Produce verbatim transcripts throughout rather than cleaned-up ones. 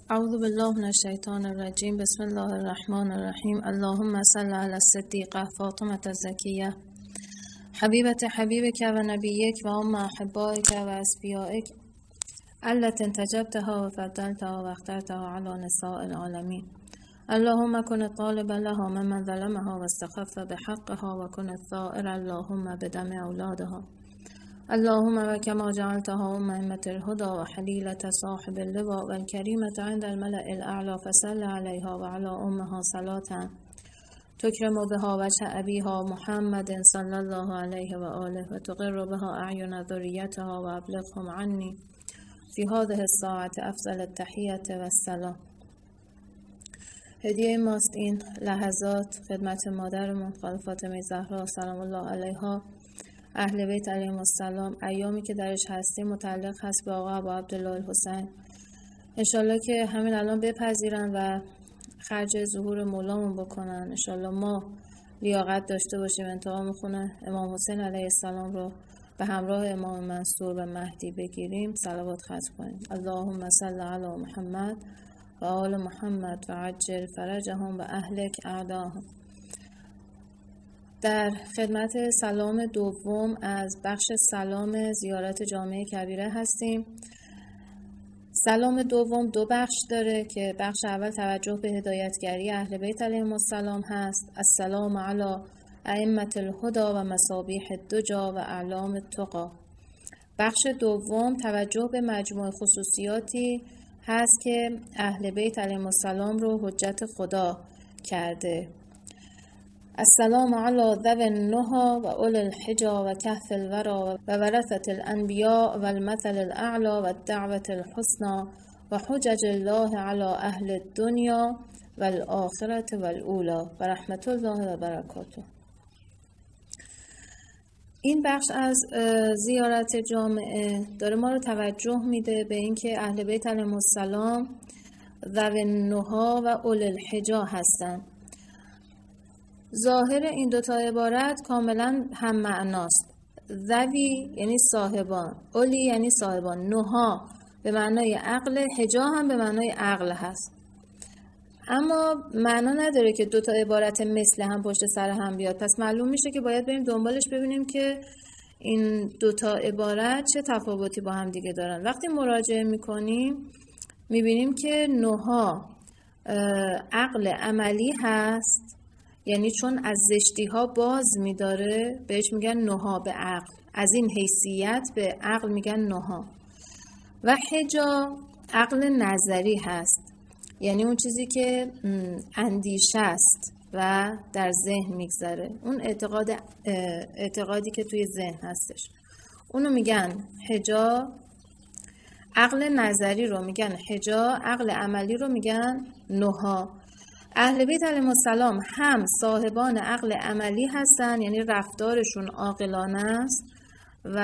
اعوذ بالله من الشیطان الرجیم. بسم الله الرحمن الرحیم. اللهم صل علی الصدیقه فاطمه الزکیه حبیبت حبیبک و نبیک و ام احبائک و اصفیائک التي انتجبتها و فضلتها و اخترتها علی نساء العالمین. اللهم كن الطالب لها ممن ظلمها واستخف بحقها و كن الثائر اللهم بدم اولادها. اللهم وكما جعلتها أم أئمة الهدى وحليلة صاحب اللواء والكريمة عند الملأ الأعلى فصل عليها وعلى أمها صلاة تكرم بها وجه أبيها محمد صلى الله عليه وآله وتقر بها أعين ذريتها وأبلغهم عني في هذه الساعة أفضل التحية والسلام. هدیه ماست این لحظات خدمت مادرمون خانم فاطمه زهرا سلام الله علیها، اهل بیت علیهم السلام. ایامی که درش هستیم متعلق هست به آقا ابو عبدالله الحسین. انشالله که همین الان بپذیرن و خرج ظهور مولامون بکنن. انشالله ما لیاقت داشته باشیم انتقام خونه امام حسین علیه السلام رو به همراه امام منصور و مهدی بگیریم. صلوات ختم کنیم. اللهم صل علی محمد و آل محمد و عجل فرجهم و اهلک اعداهم. در خدمت سلام دوم از بخش سلام زیارت جامع کبیره هستیم. سلام دوم دو بخش داره که بخش اول توجه به هدایتگری اهل بیت علیهم السلام هست. السلام علی ائمة الهدى و مصابیح الدجی و اعلام التقی. بخش دوم توجه به مجموعه خصوصیاتی هست که اهل بیت علیهم السلام رو حجت خدا کرده. السلام علی ذوی النهی و اولی الحجی و کهف الورى و ورثة الانبیاء و المثل الاعلی و الدعوة الحسنى و حجج الله علی اهل الدنیا و الاخرة و الاولی و رحمت الله و برکاته. این بخش از زیارت جامعه داره ما رو توجه میده به اینکه اهل بیت علیهم السلام ذوی النهی و اولی الحجی هستند. ظاهر این دوتا عبارت کاملا هم معناست. ذوی یعنی صاحبان، اولی یعنی صاحبان، نها به معنای عقل، حجا هم به معنای عقل هست. اما معنا نداره که دوتا عبارت مثل هم پشت سر هم بیاد. پس معلوم میشه که باید بریم دنبالش ببینیم که این دوتا عبارت چه تفاوتی با هم دیگه دارن. وقتی مراجعه میکنیم میبینیم که نها عقل عملی هست، یعنی چون از زشتی ها باز میداره بهش میگن نها به عقل. از این حیثیت به عقل میگن نها. و حجا عقل نظری هست، یعنی اون چیزی که اندیشه است و در ذهن میگذره، اون اعتقاد اعتقادی که توی ذهن هستش، اونو میگن حجا. عقل نظری رو میگن حجا، عقل عملی رو میگن نها. اهل بیت علیهم السلام هم صاحبان عقل عملی هستن، یعنی رفتارشون عاقلانه است و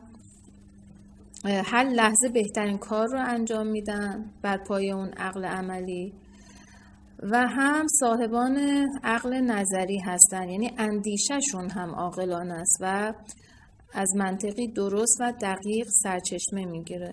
هر لحظه بهترین کار رو انجام میدن بر پایه اون عقل عملی، و هم صاحبان عقل نظری هستن، یعنی اندیشهشون هم عاقلانه است و از منطقی درست و دقیق سرچشمه میگیره.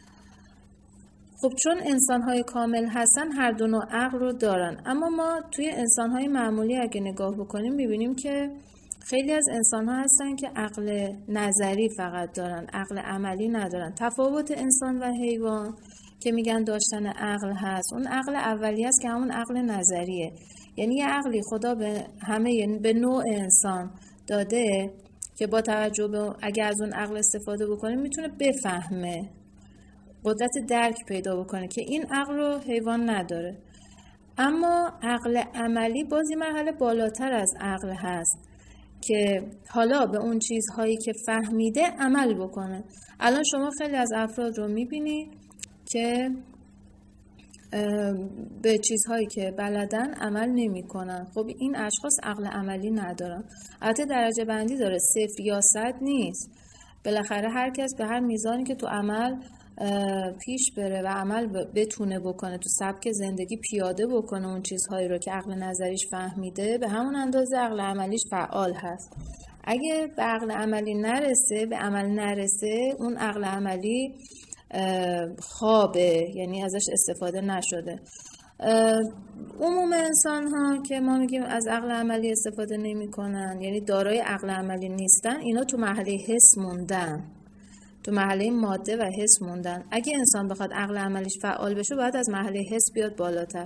خب چون انسان‌های کامل هستن هر دو نوع عقل رو دارن، اما ما توی انسان‌های معمولی اگه نگاه بکنیم می‌بینیم که خیلی از انسان‌ها هستن که عقل نظری فقط دارن، عقل عملی ندارن. تفاوت انسان و حیوان که میگن داشتن عقل هست، اون عقل اولی است که همون عقل نظریه، یعنی یه عقلی خدا به همه به نوع انسان داده که با توجه به اگه از اون عقل استفاده بکنه میتونه بفهمه، قدرت درک پیدا بکنه که این عقل رو حیوان نداره. اما عقل عملی بازی مرحله بالاتر از عقل هست که حالا به اون چیزهایی که فهمیده عمل بکنه. الان شما خیلی از افراد رو میبینی که به چیزهایی که بلدن عمل نمی کنن. خب این اشخاص عقل عملی ندارن. البته درجه بندی داره، صفر یا صد نیست. بالاخره هر کس به هر میزانی که تو عمل پیش بره و عمل بتونه بکنه، تو سبک زندگی پیاده بکنه اون چیزهایی رو که عقل نظریش فهمیده، به همون اندازه عقل عملیش فعال هست. اگه به عقل عملی نرسه، به عمل نرسه، اون عقل عملی خوابه، یعنی ازش استفاده نشده. عموم انسان ها که ما میگیم از عقل عملی استفاده نمی کنن، یعنی دارای عقل عملی نیستن، اینا تو مرحله حس موندن، تو مرحله ماده و حس موندن. اگه انسان بخواد عقل عملیش فعال بشه باید از مرحله حس بیاد بالاتر.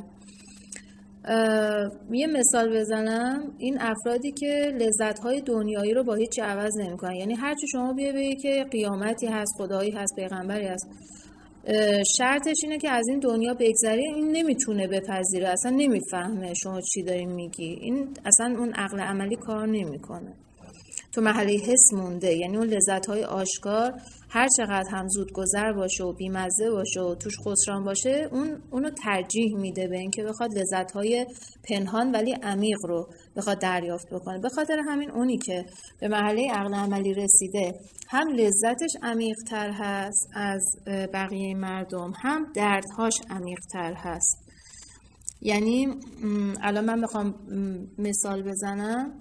یه مثال بزنم، این افرادی که لذت‌های دنیایی رو با هیچ عوض نمی‌کنن، یعنی هرچی شما بیای بگی که قیامتی هست، خدایی هست، پیغمبری هست، شرطش اینه که از این دنیا بگذری، این نمیتونه بپذیره، اصلا نمیفهمه شما چی دارین میگی، این اصلا اون عقل عملی کار نمیکنه. تو مرحله حس مونده، یعنی اون لذت‌های آشکار هر چقدر هم زود گذر باشه و بیمزه باشه و توش خسران باشه، اون اونو ترجیح میده به اینکه بخواد لذت‌های پنهان ولی عمیق رو بخواد دریافت بکنه. به خاطر همین اونی که به مرحله عقل عملی رسیده هم لذتش عمیق‌تر هست از بقیه مردم، هم دردهاش عمیق‌تر هست. یعنی الان من بخوام مثال بزنم،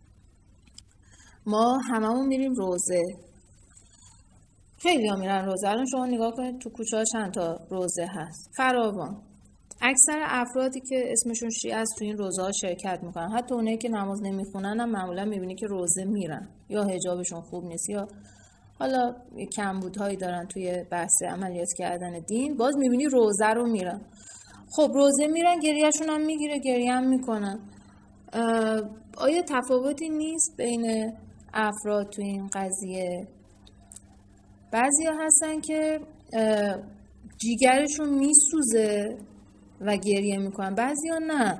ما هممون میریم روزه، خیلی ها میرن روزه. الان شما نگاه کنید تو کوچه ها چند تا روزه هست، فراوان. اکثر افرادی که اسمشون شیعه است تو این روزه ها شرکت میکنن، حتی اونایی که نماز نمیخونن هم معمولا میبینی که روزه میرن، یا حجابشون خوب نیست یا حالا کمبودهایی دارن توی بحث عملیات کردن دین، باز میبینی روزه رو میرن. خب روزه میرن، گریهشون هم میگیره، گریه هم میکنن. آیا تفاوتی نیست بین افراد تو این قضیه؟ بعضی ها هستن که جیگرشون میسوزه و گریه میکنن، بعضی ها نه،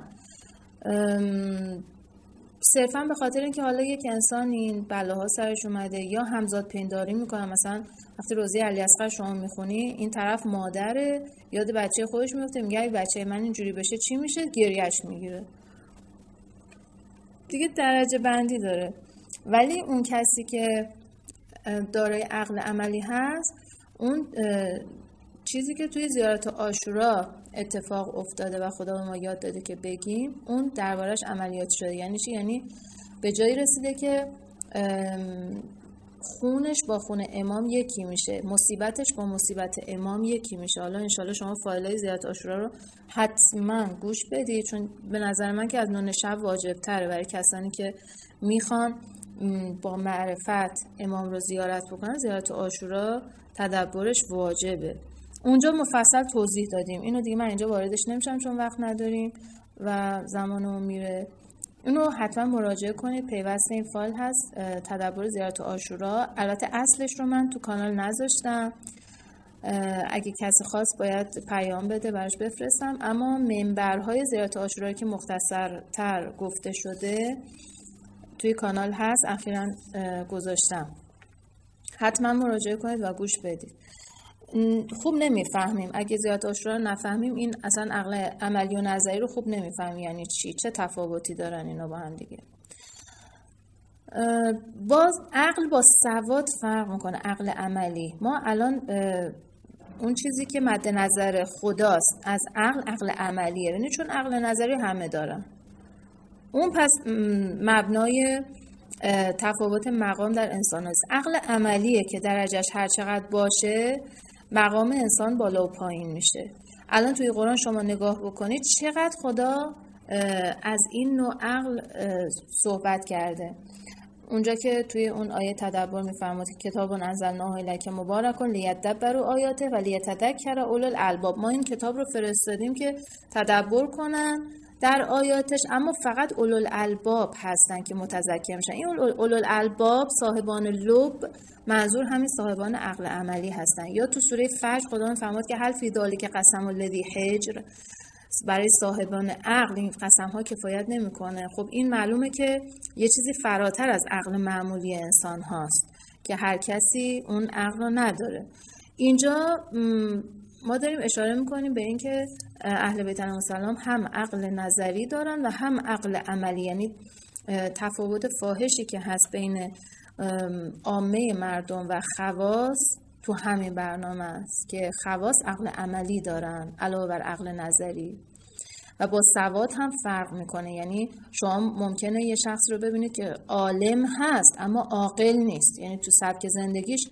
صرفا به خاطر اینکه حالا یک انسان این بلاها سرش اومده یا همزاد پنداری میکنن. مثلا وقتی روزه علی اصغر شما میخونی، این طرف مادره یاد بچه خودش میفته، میگه اگه بچه من اینجوری بشه چی میشه، گریهش میگیره. دیگه درجه بندی داره. ولی اون کسی که دارای عقل عملی هست، اون چیزی که توی زیارت عاشورا اتفاق افتاده و خدا به ما یاد داده که بگیم، اون دربارش عملیات شده. یعنی چی؟ یعنی به جایی رسیده که خونش با خون امام یکی میشه، مصیبتش با مصیبت امام یکی میشه. حالا انشالله شما فایلای زیارت عاشورا رو حتما گوش بدید، چون به نظر من که از نون شب واجب تره برای کسانی که میخوان با معرفت امام رو زیارت بکنن. زیارت عاشورا تدبرش واجبه. اونجا مفصل توضیح دادیم، اینو دیگه من اینجا واردش نمیشم چون وقت نداریم و زمانمون میره. اینو حتما مراجعه کنید، پیوسته این فایل هست، تدبر زیارت عاشورا. البته اصلش رو من تو کانال نذاشتم، اگه کسی خواست باید پیام بده براش بفرستم، اما منبرهای زیارت عاشورا که مختصر تر گفته شده توی کانال هست، اخیراً گذاشتم، حتما مراجعه کنید و گوش بدید. خوب نمیفهمیم اگه زیارت عاشورا رو نفهمیم، این اصلا عقل عملی و نظری رو خوب نمیفهمیم یعنی چی، چه تفاوتی دارن اینا با هم دیگه. باز عقل با سواد فرق میکنه. عقل عملی، ما الان اون چیزی که مد نظر خداست از عقل، عقل عملیه، یعنی چون عقل نظری همه دارن، اون پس مبنای تفاوت مقام در انسان هست. عقل عملیه که درجهش هر چقدر باشه مقام انسان بالا و پایین میشه. الان توی قرآن شما نگاه بکنید چقدر خدا از این نوع عقل صحبت کرده. اونجا که توی اون آیه تدبر میفرماد که کتاب انزلناه الیک مبارک لیدبروا آیاته و لیتذکر اولو الالباب، ما این کتاب رو فرستادیم که تدبر کنن در آیاتش، اما فقط اولو الالباب هستن که متذکر میشن. این اولو الالباب صاحبان لب، منظور همین صاحبان عقل عملی هستن. یا تو سوره فجر خدا میفرماد که هل فی ذلک قسم الذی حجر، برای صاحبان عقل این قسم ها کفایت نمیکنه. خب این معلومه که یه چیزی فراتر از عقل معمولی انسان هاست که هر کسی اون عقل رو نداره. اینجا ما داریم اشاره میکنیم به این که اهل بیت علیهم السلام هم عقل نظری دارن و هم عقل عملی، یعنی تفاوت فاحشی که هست بین عامه مردم و خواص تو همین برنامه است که خواص عقل عملی دارن علاوه بر عقل نظری. و با سواد هم فرق میکنه، یعنی شما ممکنه یه شخص رو ببینید که عالم هست اما عاقل نیست، یعنی تو سبک زندگیش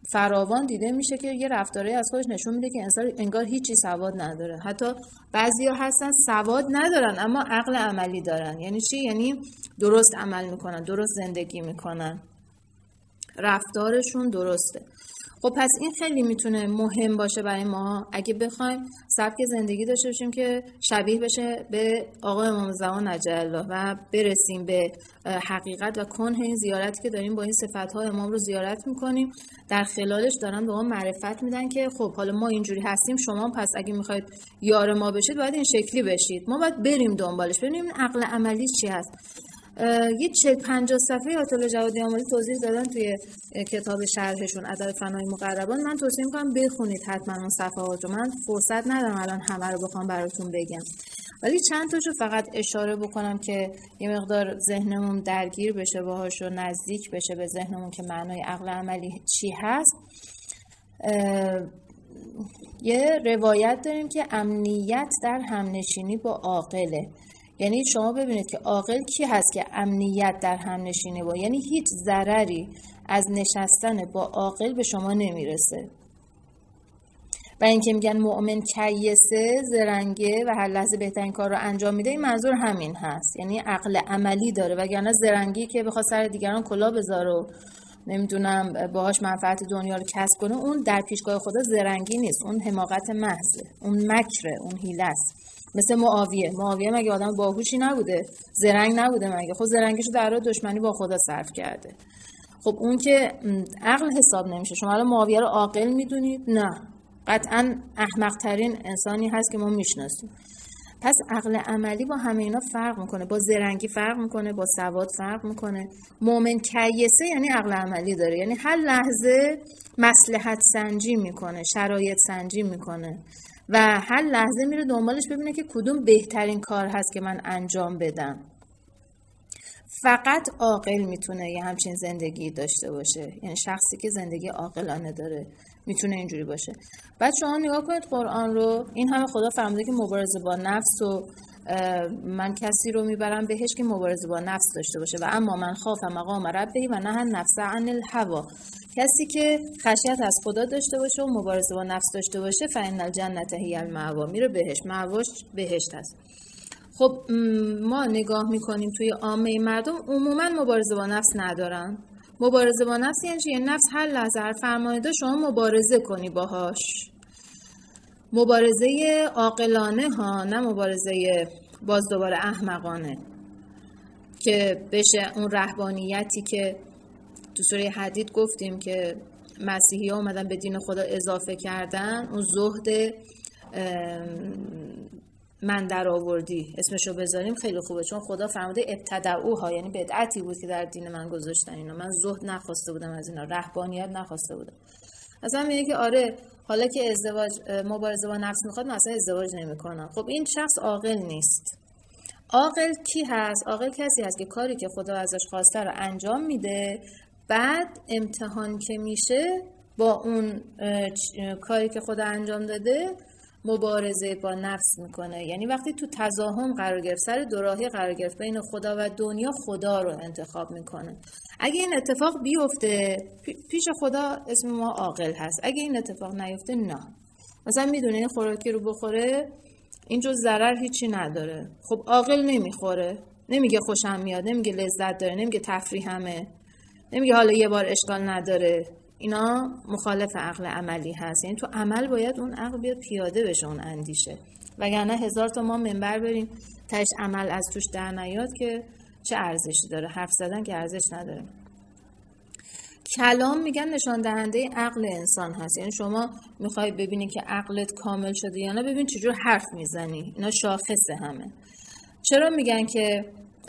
فراوان دیده میشه که یه رفتاری از خودش نشون میده که انسان انگار هیچی سواد نداره. حتی بعضیا هستن سواد ندارن اما عقل عملی دارن. یعنی چی؟ یعنی درست عمل میکنن، درست زندگی میکنن، رفتارشون درسته. خب پس این خیلی میتونه مهم باشه برای ما اگه بخوایم سبک زندگی داشته باشیم که شبیه بشه به آقا امام زمان عجل الله و برسیم به حقیقت و کنه این زیارتی که داریم با این صفت‌های امام رو زیارت میکنیم. در خلالش دارن به ما معرفت میدن که خب حالا ما اینجوری هستیم، شما پس اگه میخواید یار ما بشید باید این شکلی بشید. ما باید بریم دنبالش، ببینیم عقل عملی چی هست. یه چهل پنجاه صفحه آیت الله جوادی آملی توضیح دادن توی کتاب شرحشون ادب فنای مقربان. من توصیه میکنم بخونید حتما اون صفحات رو. من فرصت ندارم الان همه رو بخوام براتون بگم، ولی چند تاشو فقط اشاره بکنم که یه مقدار ذهنمون درگیر بشه باهاش و نزدیک بشه به ذهنمون که معنای عقل عملی چی هست. یه روایت داریم که امنیت در همنشینی با عاقله. یعنی شما ببینید که عاقل کی هست که امنیت در همنشینی با، یعنی هیچ ضرری از نشستن با عاقل به شما نمیرسه. و اینکه میگن مؤمن کیسه، زرنگه و هر لحظه بهترین کار رو انجام میده، این منظور همین هست. یعنی عقل عملی داره، وگرنه زرنگی که بخواد سر دیگران کلاه بذاره و نمیدونم باهاش منفعت دنیا رو کسب کنه، اون در پیشگاه خدا زرنگی نیست، اون حماقت محضه، اون مکره، اون حیله است. مثل معاویه. معاویه مگه آدم باهوشی نبوده؟ زرنگ نبوده مگه؟ خب زرنگیشو در راه دشمنی با خدا صرف کرده. خب اون که عقل حساب نمیشه. شما الان معاویه رو عاقل میدونید؟ نه، قطعاً احمق ترین انسانی هست که ما میشناسیم. پس عقل عملی با همه اینا فرق میکنه، با زرنگی فرق میکنه، با سواد فرق میکنه. مؤمن کیسه یعنی عقل عملی داره، یعنی هر لحظه مصلحت سنجی میکنه، شرایط سنجی میکنه و هر لحظه میره دنبالش ببینه که کدوم بهترین کار هست که من انجام بدم. فقط عاقل میتونه یه همچین زندگی داشته باشه. یعنی شخصی که زندگی عاقلانه داره میتونه اینجوری باشه. بعد شما نگاه کنید قرآن رو، این همه خدا فرموده که مبارزه با نفس و من کسی رو میبرم بهش که مبارزه با نفس داشته باشه و اما من خاف مقام ربه و نهى النفس عن الهوى، کسی که خشیت از خدا داشته باشه و مبارزه با نفس داشته باشه فإن الجنة هی المأوی، میره بهشت، مأواش بهشت است. خب ما نگاه میکنیم توی عامه مردم عموما مبارزه با نفس ندارن. مبارزه با نفس یعنی چی؟ نفس هر لحظه هر فرمایده شما مبارزه کنی باهاش. مبارزه عاقلانه ها، نه مبارزه باز دوباره احمقانه که بشه اون رهبانیتی که تو سوره حدید گفتیم که مسیحی ها اومدن به دین خدا اضافه کردن، اون زهد من در آوردی اسمشو بذاریم خیلی خوبه، چون خدا فرموده ابتدعوها، یعنی بدعتی بود که در دین من گذاشتن اینا. من زهد نخواسته بودم از اینا، رهبانیت نخواسته بودم. اصلا میگه که آره حالا که ازدواج مبارزه با نفس میخواد من اصلا ازدواج نمیکنم. خب این شخص عاقل نیست. عاقل کی هست؟ عاقل کسی هست که کاری که خدا ازش خواسته رو انجام میده، بعد امتحان که میشه با اون کاری که خدا انجام داده مبارزه با نفس میکنه. یعنی وقتی تو تزاحم قرار گرفت، سر دوراهی قرار گرفت بین خدا و دنیا، خدا رو انتخاب میکنه. اگه این اتفاق بیفته پیش خدا اسم ما عاقل هست، اگه این اتفاق نیفته نه. مثلا میدونه این خوراکی رو بخوره اینجور ضرر هیچی نداره، خب عاقل نمیخوره، نمیگه خوشم میاد، نمیگه لذت داره، نمیگه تفریحمه، نمیگه حالا یه بار اشکال نداره. اینا مخالف عقل عملی هست. یعنی تو عمل باید اون عقل بیاد پیاده بشه، اون اندیشه، وگرنه هزار تا ما منبر بریم تاش عمل از توش در نیاد که چه ارزشی داره؟ حرف زدن که ارزش نداره. کلام میگن نشان دهنده عقل انسان هست. یعنی شما میخوای ببینی که عقلت کامل شده یا نه، ببین چجور حرف میزنی. اینا شاخصه همه. چرا میگن که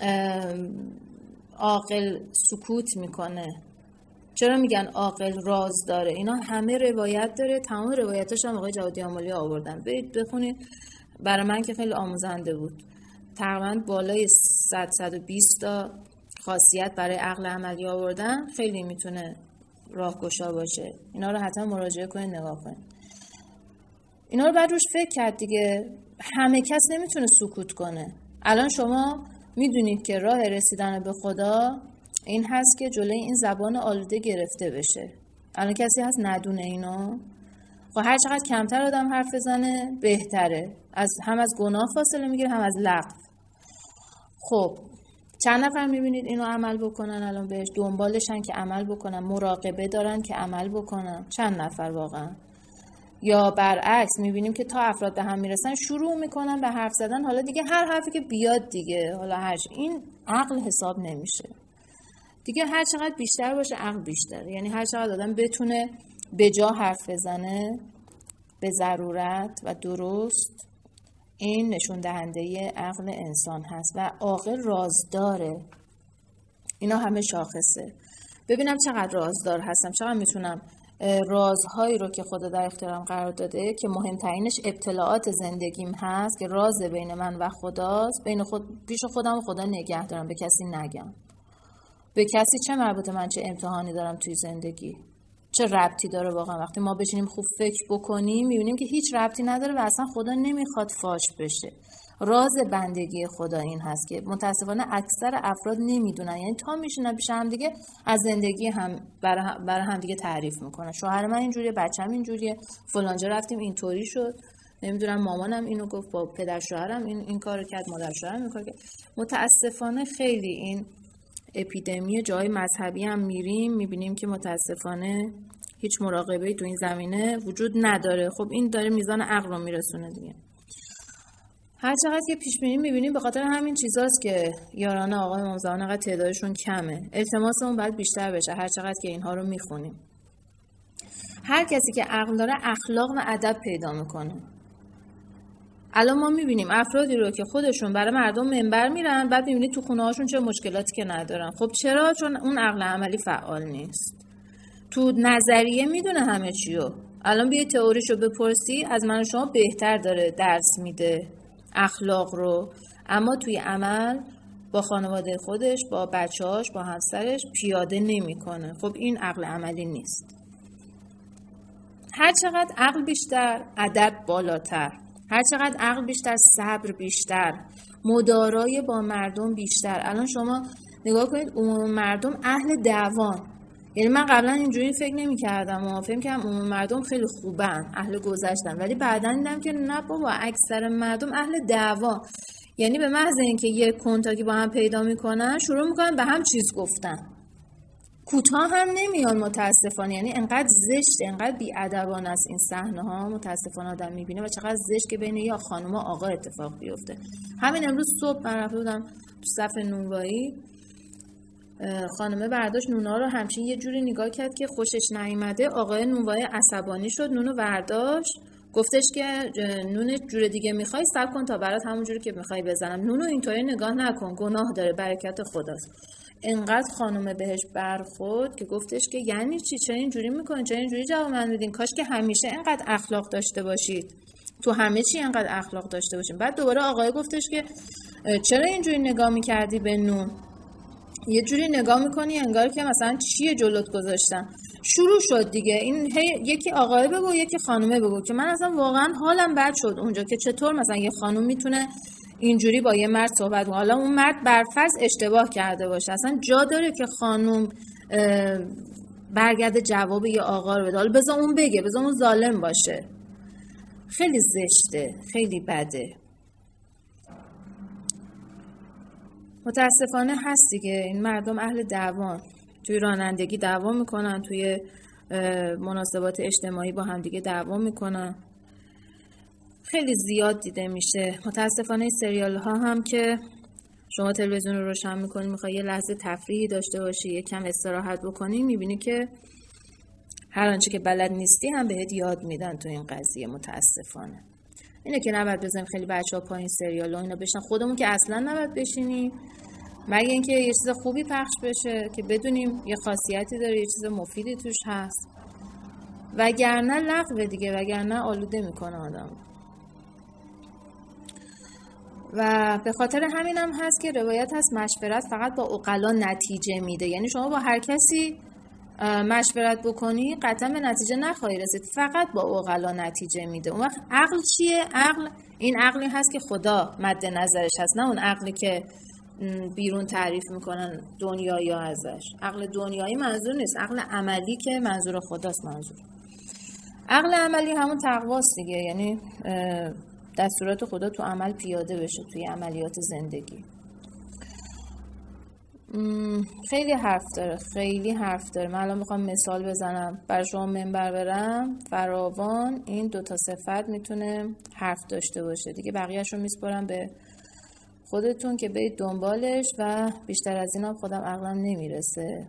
عاقل سکوت میکنه؟ چرا میگن عاقل راز داره؟ اینا همه روایت داره، تمام روایتاش هم آقای جوادی آملی آوردن. برید بخونید، برای من که خیلی آموزنده بود. تقریبا بالای صد صد و بیست تا خاصیت برای عقل عملی آوردن، خیلی میتونه راهگشا باشه. اینا رو حتما مراجعه کنید، نگاه کنید. اینا رو بعد روش فکر کرد دیگه. همه کس نمیتونه سکوت کنه. الان شما میدونید که راه رسیدن به خدا این هست که جلوی این زبان آلوده گرفته بشه. الان کسی هست ندونه اینو؟ خب هر چقدر کمتر آدم حرف بزنه بهتره، از هم از گناه فاصله میگیره هم از لغو. خب چند نفر میبینید اینو عمل بکنن الان بهش دنبالشن که عمل بکنن، مراقبه دارن که عمل بکنن؟ چند نفر واقعا؟ یا برعکس میبینیم که تا افراد به هم میرسن شروع میکنن به حرف زدن، حالا دیگه هر حرفی که بیاد دیگه، حالا هر این عقل حساب نمیشه دیگه. هر چقدر بیشتر باشه عقل بیشتر، یعنی هر چقدر آدم بتونه به جا حرف بزنه، به ضرورت و درست، این نشون دهنده عقل انسان هست. و عاقل رازداره. اینا همه شاخصه. ببینم چقدر رازدار هستم، چقدر میتونم رازهایی رو که خدا در اختیارم قرار داده که مهمترینش ابتلاعات زندگیم هست که راز بین من و خداست، بین خود پیش خودم و خدا نگه دارم، به کسی نگم. به کسی چه مربوطه من چه امتحانی دارم توی زندگی؟ چه ربطی داره واقعا؟ وقتی ما بشینیم خوب فکر بکنیم میبینیم که هیچ ربطی نداره و اصلا خدا نمیخواد فاش بشه. راز بندگی خدا این هست که متاسفانه اکثر افراد نمیدونن، یعنی تا میشینن پیش هم دیگه از زندگی هم برای برای هم دیگه تعریف میکنن. شوهر من اینجوریه، بچه‌م اینجوریه، فلانجا رفتیم اینطوری شد، نمیدونم مامانم اینو گفت، با پدر شوهرم این این کارو کرد، مادر شوهرم این کارو کرد. متاسفانه خیلی این اپیدمی جای مذهبی هم میریم میبینیم که متاسفانه هیچ مراقبه‌ای تو این زمینه وجود نداره. خب این داره میزان عقل رو میرسونه دیگه. هر چقدر که پیش بینی میبینیم به خاطر همین چیزاست که یاران آقای امام زمان انقدر تعدادشون کمه. التماسمون باید بیشتر بشه هر چقدر که اینها رو میخونیم. هر کسی که عقل داره اخلاق و ادب پیدا میکنه. الان ما میبینیم افرادی رو که خودشون برای مردم منبر میرن، بعد میبینید تو خونه هاشون چه مشکلاتی که ندارن. خب چرا؟ چون اون عقل عملی فعال نیست. تو نظریه میدونه همه چیو، الان بیا تئوریشو بپرسی از من و شما بهتر داره درس میده اخلاق رو، اما توی عمل با خانواده خودش، با بچه‌هاش، با همسرش پیاده نمیکنه. خب این عقل عملی نیست. هر چقدر عقل بیشتر، ادب بالاتر. هر چقدر عقل بیشتر، صبر بیشتر، مدارای با مردم بیشتر. الان شما نگاه کنید عموم مردم اهل دعوان. یعنی من قبلا اینجوری فکر نمی کردم و فکر کنم عموم مردم خیلی خوبن، اهل گذشتن، ولی بعدا دیدم که نه بابا، اکثر مردم اهل دعوا. یعنی به محض اینکه یک کنتاکی با هم پیدا میکنن شروع میکنن به هم چیز گفتن، کوتاه هم نمیان متاسفانه. یعنی انقدر زشت، انقدر بی‌ادبانه است این صحنه ها، متاسفانه آدم میبینه و چقدر زشت که بین یا خانم و آقا اتفاق بیفته. همین امروز صبح من رفته بودم تو صف نونوایی، خانمه برداشت نونا رو همچین یه جوری نگاه کرد که خوشش نیامده. آقای نونوایی عصبانی شد، نونو برداشت، گفتش که نون جور دیگه میخوای صبر کن تا برات همون جوری که میخوای بزنم. نونو اینطوری نگاه نکن، گناه داره، برکت خداست. انقدر خانومه بهش برخورد که گفتش که یعنی چی؟ چرا اینجوری میکنین؟ چرا اینجوری جواب من میدین؟ کاش که همیشه اینقدر اخلاق داشته باشید، تو همه چی اینقدر اخلاق داشته باشین. بعد دوباره آقای گفتش که چرا اینجوری نگاه میکردی به نون؟ یه جوری نگاه میکنی انگار که مثلا چیه جلوت گذاشتن. شروع شد دیگه این هی یکی آقای بگو یکی خانومه بگو، که من اصلا واقعا حالم بد شد اونجا که چطور مثلا یه خانوم میتونه اینجوری با یه مرد صحبت کنه. حالا اون مرد برفرض اشتباه کرده باشه، اصلا جا داره که خانوم برگرده جواب یه آقا رو بده؟ حالا بذار اون بگه، بذار اون ظالم باشه. خیلی زشته، خیلی بده. متاسفانه هست دیگه، این مردم اهل دعوان، توی رانندگی دعوا میکنن، توی مناسبات اجتماعی با هم دیگه دعوا میکنن. خیلی زیاد دیده میشه. متاسفانه این سریال ها هم که شما تلویزیون رو روشن میکنی میخوای یه لحظه تفریحی داشته باشی، یه کم استراحت بکنی، میبینی که هر آنچه که بلد نیستی هم بهت یاد میدن تو این قضیه. متاسفانه اینه که نباید بزنیم خیلی بچه‌ها پایین سریال ها اینا بشن، خودمون که اصلا نباید بشینیم، مگه اینکه یه چیز خوبی پخش بشه که بدونیم یه خاصیتی داره، یه چیز مفیدی توش هست، وگرنه لغوه دیگه، وگرنه آلوده میکنه آدم. و به خاطر همین هم هست که روایت هست مشورت فقط با عقلا نتیجه میده. یعنی شما با هر کسی مشورت بکنی قطعا به نتیجه نخواهی رسید، فقط با عقلا نتیجه میده. اون وقت عقل چیه؟ عقل این عقلی هست که خدا مد نظرش هست، نه اون عقلی که بیرون تعریف میکنن دنیایی ها ازش. عقل دنیایی منظور نیست، عقل عملی که منظور خداست منظور. عقل عملی همون تقواست دیگه، یعنی دستورات خدا تو عمل پیاده بشه توی عملیات زندگی. خیلی حرف داره، خیلی حرف داره. من الان میخوام مثال بزنم برای شما منبر برم فراوان. این دوتا صفت میتونه حرف داشته باشه دیگه، بقیهش رو میسپارم به خودتون که برید دنبالش و بیشتر از اینم خودم عقلم نمیرسه.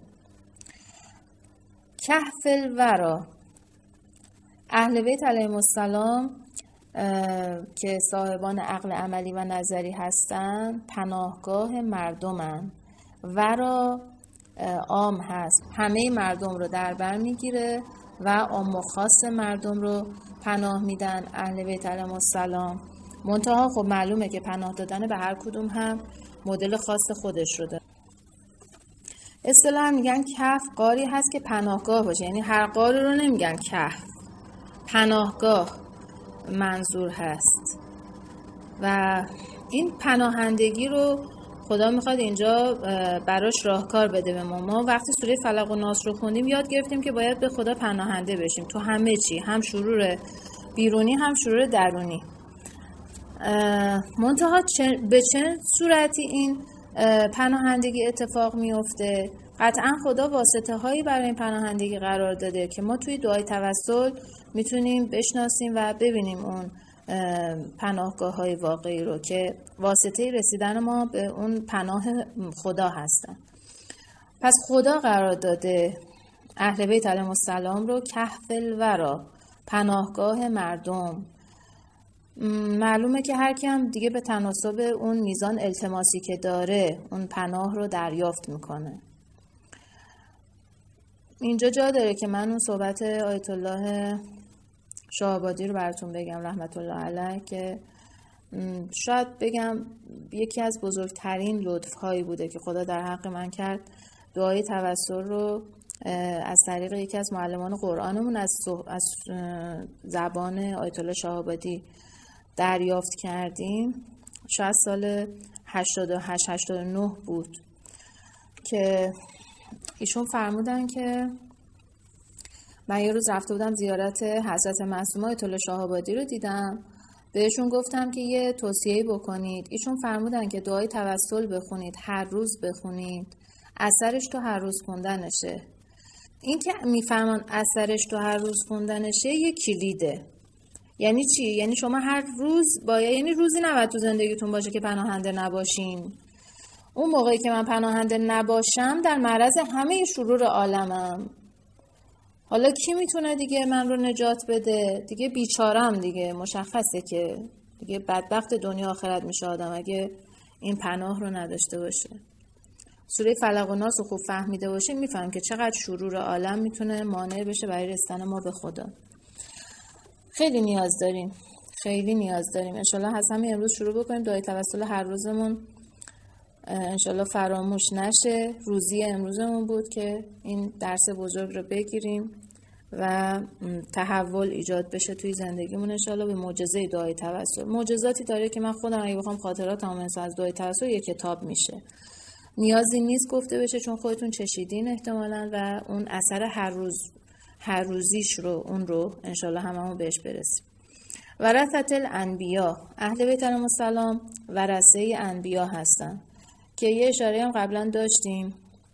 کهف الورا، اهل بیت علیهم السلام که صاحبان عقل عملی و نظری هستن پناهگاه مردمن. ورا عام هست، همه مردم رو در بر میگیره و عام و خاص مردم رو پناه میدن اهل بیت علیهم السلام. منتها خب معلومه که پناه دادن به هر کدوم هم مدل خاص خودش رو داره. اصطلاحاً میگن کهف غاری هست که پناهگاه باشه، یعنی هر غاری رو نمیگن کهف، پناهگاه منظور هست. و این پناهندگی رو خدا میخواد اینجا براش راهکار بده به ما. ما وقتی سوره فلق و ناس رو خوندیم یاد گرفتیم که باید به خدا پناهنده بشیم تو همه چی، هم شرور بیرونی هم شرور درونی. منتها به چه صورتی این پناهندگی اتفاق میفته؟ قطعا خدا واسطه هایی برای این پناهندگی قرار داده که ما توی دعای توسل میتونیم بشناسیم و ببینیم اون پناهگاه های واقعی رو که واسطه رسیدن ما به اون پناه خدا هستن. پس خدا قرار داده اهل بیت علیهم السلام رو کهف الورا، پناهگاه مردم. معلومه که هر کی هم دیگه به تناسب اون میزان التماسی که داره اون پناه رو دریافت میکنه. اینجا جا داره که من اون صحبت آیت الله شاهآبادی رو براتون بگم رحمت الله علیه که شاید بگم یکی از بزرگترین لطف هایی بوده که خدا در حق من کرد. دعای توسل رو از طریق یکی از معلمان قرآنمون از از زبان آیت الله شاهآبادی دریافت کردیم. شاید سال هشتاد و هشت هشتاد و نه بود که ایشون فرمودن که من یه روز رفته بودم زیارت حضرت معصومه آیت الله شاهآبادی رو دیدم. بهشون گفتم که یه توصیه‌ای بکنید. ایشون فرمودن که دعای توسل بخونید، هر روز بخونید، اثرش تو هر روز خوندنشه. این که میفهمن اثرش تو هر روز خوندنشه یه کلیده. یعنی چی؟ یعنی شما هر روز باید، یعنی روزی نباید تو زندگیتون باشه که پناهنده نباشین. اون موقعی که من پناهنده نباشم در معرض همه شرور عالمم. حالا کی میتونه دیگه من رو نجات بده؟ دیگه بیچارم دیگه، مشخصه که دیگه بدبخت دنیا آخرت میشه آدم اگه این پناه رو نداشته باشه. سوره فلق و ناس رو خوب فهمیده باشین میفهم که چقدر شرور عالم میتونه مانع بشه برای رسیدن ما به خدا. خیلی نیاز داریم، خیلی نیاز داریم. انشالله از همین امروز شروع بکنیم دعای توسل هر روزمون انشالله فراموش نشه. روزی امروزمون بود که این درس بزرگ رو بگیریم و تحول ایجاد بشه توی زندگیمون انشالله به معجزه دعای توسل. معجزاتی داره که من خودم اگه بخوام خاطراتم مثلا از دعای توسل یک کتاب میشه. نیازی نیست گفته بشه چون خودتون چشیدین احتمالاً و اون اثر هر روز هر روزیش رو اون رو انشالله هممون بهش برسیم. ورثة الانبیا، اهل بیت علیهم السلام ورثه انبیا هستن که یه اشاره هم قبلا داشتیم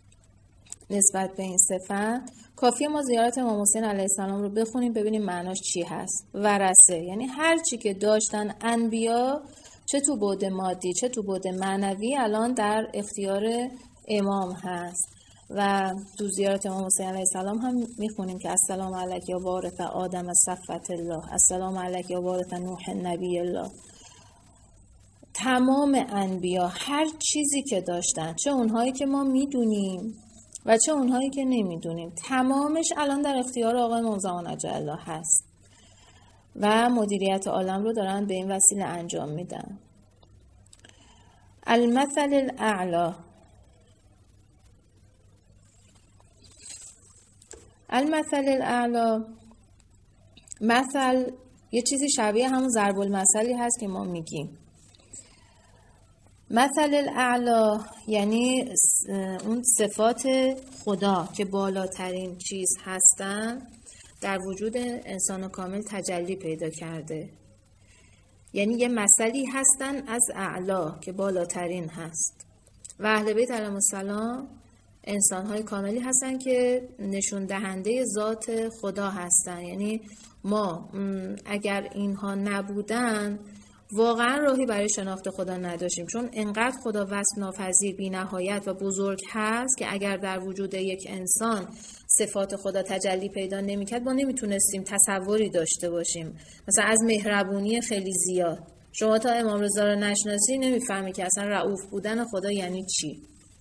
نسبت به این صفت. کافیه ما زیارت امام حسین علیه السلام رو بخونیم ببینیم معناش چی هست. ورثه یعنی هر چی که داشتن انبیا، چه تو بعد مادی چه تو بعد معنوی، الان در اختیار امام هست. و تو زیارت امام حسین علیه السلام هم میخونیم که السلام علیک یا وارث آدم صفوت الله، السلام علیک یا وارث نوح نبی الله. تمام انبیا هر چیزی که داشتن، چه اونهایی که ما میدونیم و چه اونهایی که نمیدونیم، تمامش الان در اختیار آقای امام زمان عجل الله هست و مدیریت عالم رو دارن به این وسیله انجام میدن. المثل الاعلی، المثل الاعلی، مثل یه چیزی شبیه همون ضرب المثلی هست که ما میگیم. مثل الاعلی یعنی اون صفات خدا که بالاترین چیز هستن در وجود انسان کامل تجلی پیدا کرده. یعنی یه مثلی هستن از اعلی که بالاترین هست و اهل بیت علیهم السلام انسان‌های کاملی هستن که نشون دهنده ذات خدا هستن. یعنی ما اگر اینها نبودن واقعا راهی برای شناخت خدا نداشتیم، چون انقدر خدا وصف ناپذیر، بی نهایت و بزرگ هست که اگر در وجود یک انسان صفات خدا تجلی پیدا نمی‌کرد ما نمیتونستیم تصوری داشته باشیم. مثلا از مهربونی خیلی زیاد، شما تا امام رضا رو نشناسی نمیفهمی که اصلا رؤوف بودن خدا یعنی چی.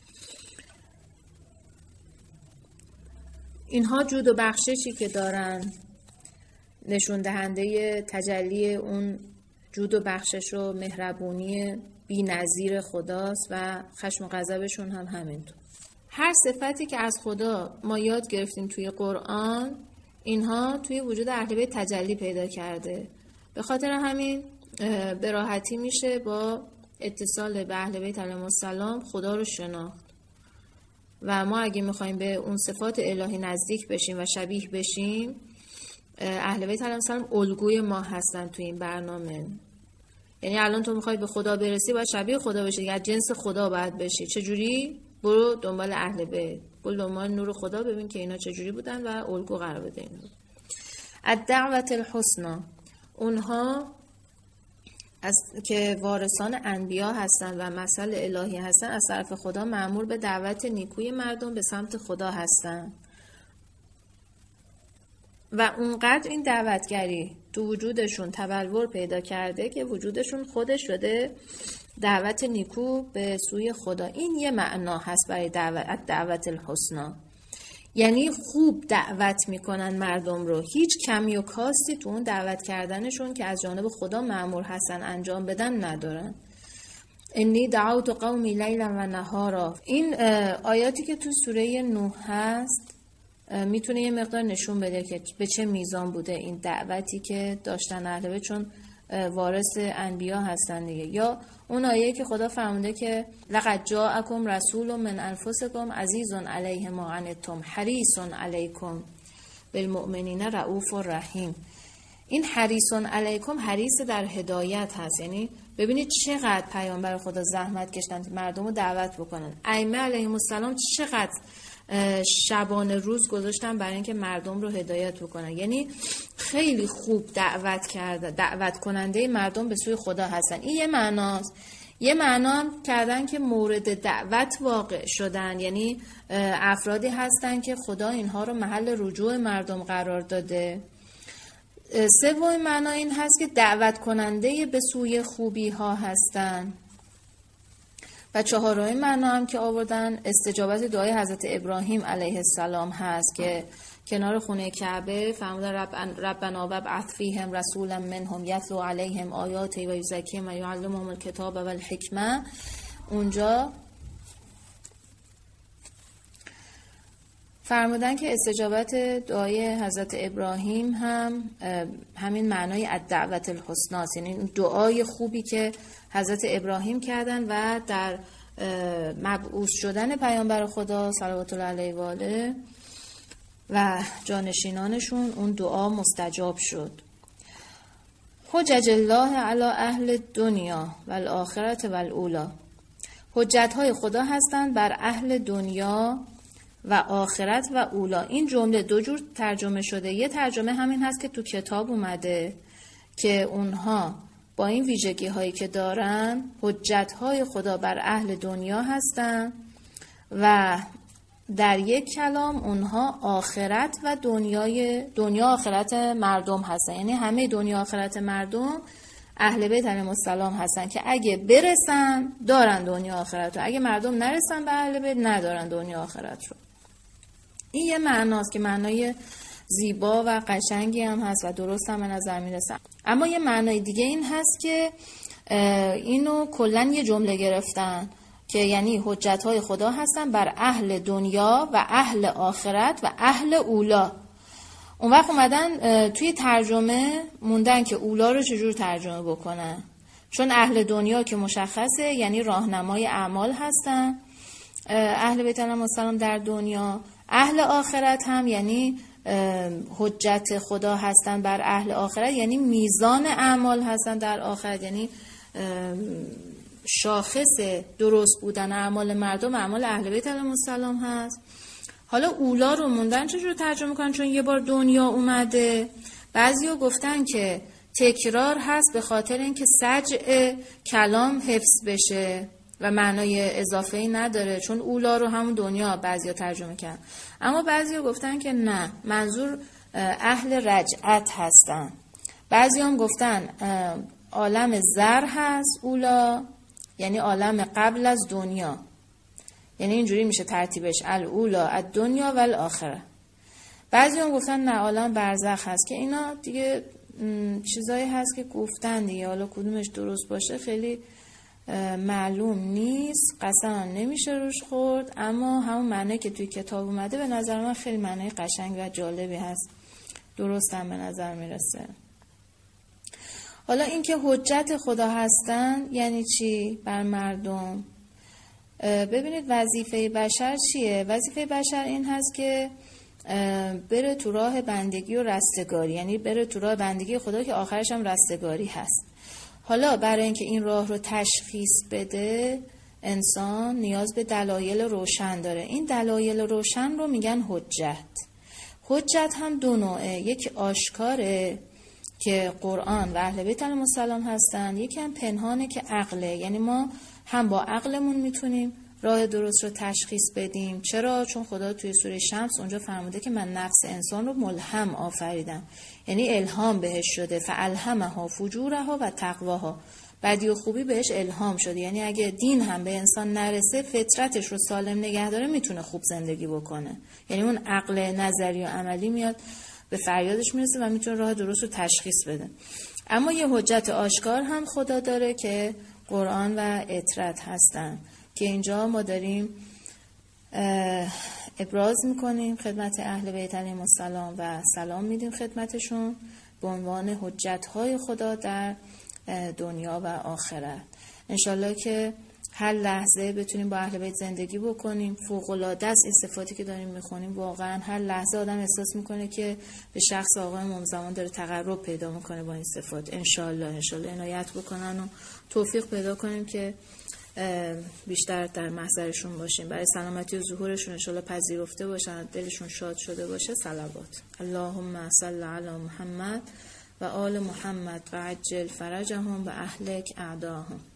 اینها جود و بخششی که دارن نشون دهنده تجلی اون جود و بخشش و مهربونی بی نظیر خداست و خشم و غضبشون هم همینطور. هر صفتی که از خدا ما یاد گرفتیم توی قرآن اینها توی وجود اهل بیت تجلی پیدا کرده. به خاطر همین به راحتی میشه با اتصال به اهل بیت علیهم السلام خدا رو شناخت و ما اگه میخوایم به اون صفات الهی نزدیک بشیم و شبیه بشیم اهل بیت علیهم السلام الگوی ما هستن توی این برنامه. یعنی الان تو میخوای به خدا برسی باید شبیه خدا بشی، یا جنس خدا باید بشی. چجوری؟ برو دنبال اهل بیت، برو دنبال نور خدا، ببین که اینا چجوری بودن و الگو قرار بده اینا. الدعوة الحسنی، اونها از که وارثان انبیا هستن و مثل الهی هستن از طرف خدا مأمور به دعوت نیکوی مردم به سمت خدا هستن و اونقدر این دعوتگری تو وجودشون تبلور پیدا کرده که وجودشون خودش شده دعوت نیکو به سوی خدا. این یه معنا هست برای دعوت دعوت الحسنی، یعنی خوب دعوت میکنن مردم رو، هیچ کمی و کاستی تو اون دعوت کردنشون که از جانب خدا مأمور هستن انجام بدن ندارن. انی دعوت قومی لیلا و نهارا، این آیاتی که تو سوره نوح هست میتونه یه مقدار نشون بده که به چه میزان بوده این دعوتی که داشتن اهل بیت، چون وارث انبیا هستن دیگه. یا اون آیه که خدا فرموده که لقد جاءکم رسول من انفسکم عزیز علیه ما عنتم حریص علیکم بالمؤمنین رؤوف رحیم. این حریص علیکم حریص در هدایت هست، یعنی ببینید چقدر پیامبر خدا زحمت کشیدن مردم رو دعوت بکنن. ائمه علیهم السلام چقدر شبانه روز گذاشتن برای اینکه مردم رو هدایت بکنن. یعنی خیلی خوب دعوت کرده، دعوت کننده مردم به سوی خدا هستن. این یه معناست. یه معنا کردن که مورد دعوت واقع شدن، یعنی افرادی هستن که خدا اینها رو محل رجوع مردم قرار داده. سومین معنا این هست که دعوت کننده به سوی خوبی ها هستن. و چهارمین معنا هم که آوردن استجابت دعای حضرت ابراهیم علیه السلام هست که کنار خونه کعبه فرمودن ربنا وابعث فیهم رسولا منهم یتلو علیهم آیاتی و یزکیهم و یعلمهم الکتاب و الحکمه. اونجا فرمودن که استجابت دعای حضرت ابراهیم هم همین معنای الدعوت الحسنی است، یعنی دعای خوبی که حضرت ابراهیم کردن و در مبعوث شدن پیامبر خدا صلوات الله علیه و آله و جانشینانشون اون دعا مستجاب شد. حجج الله علی اهل دنیا و الاخرت و الاولا، حجت های خدا هستند بر اهل دنیا و آخرت و اولا. این جمله دو جور ترجمه شده. یه ترجمه همین هست که تو کتاب اومده که اونها با این ویژگی هایی که دارن حجت های خدا بر اهل دنیا هستن و در یک کلام اونها آخرت و دنیای دنیا آخرت مردم هستن، یعنی همه دنیا آخرت مردم اهل بیت علیهم السلام هستن که اگه برسن دارن دنیا آخرت رو، اگه مردم نرسن به اهل بیت ندارن دنیا آخرت رو. این یه معناست که معنای زیبا و قشنگی هم هست و درست هم به نظر میرسه. اما یه معنای دیگه این هست که اینو کلن یه جمله گرفتن که یعنی حجت‌های خدا هستن بر اهل دنیا و اهل آخرت و اهل اولا. اون وقت اومدن توی ترجمه موندن که اولا رو چجور ترجمه بکنن، چون اهل دنیا که مشخصه یعنی راهنمای اعمال هستن اهل بیت علیهم السلام در دنیا، اهل آخرت هم یعنی حجت خدا هستن بر اهل آخرت، یعنی میزان اعمال هستن در آخرت، یعنی شاخص درست بودن اعمال مردم اعمال اهل بیت علیهم السلام هست. حالا اولا رو موندن چجور ترجمه کنن؟ چون یه بار دنیا اومده. بعضیا گفتن که تکرار هست به خاطر اینکه سجع کلام حفظ بشه و معنای اضافه‌ای نداره، چون اولا رو همون دنیا بعضیا ترجمه کردن. اما بعضیا گفتن که نه، منظور اهل رجعت هستن. بعضیا هم گفتن عالم زر هست اولا، یعنی عالم قبل از دنیا، یعنی اینجوری میشه ترتیبش الاولا الدنیا و الاخره. بعضی هم گفتن نه عالم برزخ هست، که اینا دیگه چیزایی هست که گفتن دیگه، حالا کدومش درست باشه خیلی معلوم نیست، قسم نمیشه روش خورد، اما همون معنی که توی کتاب اومده به نظر من خیلی معنی قشنگ و جالبی هست، درست هم به نظر میرسه. حالا اینکه حجت خدا هستن یعنی چی بر مردم؟ ببینید وظیفه بشر چیه؟ وظیفه بشر این هست که بره تو راه بندگی و رستگاری، یعنی بره تو راه بندگی خدا که آخرش هم رستگاری هست. حالا برای اینکه این راه رو تشخیص بده انسان نیاز به دلایل روشن داره. این دلایل روشن رو میگن حجت. حجت هم دو نوعه، یکی آشکاره که قرآن و اهل بیت علیهم السلام هستن، یکی هم پنهانه که عقله، یعنی ما هم با عقلمون میتونیم راه درست رو تشخیص بدیم. چرا؟ چون خدا توی سوره شمس اونجا فرموده که من نفس انسان رو ملهم آفریدم، یعنی الهام بهش شده، فالهمها فجورها و تقواها، بدی و خوبی بهش الهام شده. یعنی اگه دین هم به انسان نرسه، فطرتش رو سالم نگه داره، میتونه خوب زندگی بکنه. یعنی اون عقل نظری و عملی میاد به فریادش میرسه و میتونه راه درست رو تشخیص بده. اما یه حجت آشکار هم خدا داره که قرآن و اطرت هستن، که اینجا ما داریم ابراز میکنیم خدمت اهل بیت علیهم السلام و سلام میدیم خدمتشون به عنوان حجت‌های خدا در دنیا و آخرت. انشالله که هر لحظه بتونیم با اهل بیت زندگی بکنیم. فوق‌العاده است این صفاتی که داریم میخونیم، واقعا هر لحظه آدم احساس میکنه که به شخص آقای امام زمان داره تقرب پیدا میکنه با این صفات. انشالله انشالله عنایت بکنن و توفیق پیدا کنیم که بیشتر در محضرشون باشیم، برای سلامتی و ظهورشون انشالله پذیرفته باشن، دلشون شاد شده باشه. صلوات. اللهم صل علی محمد و آل محمد و عجل فرجهم و اهلک اعداهم.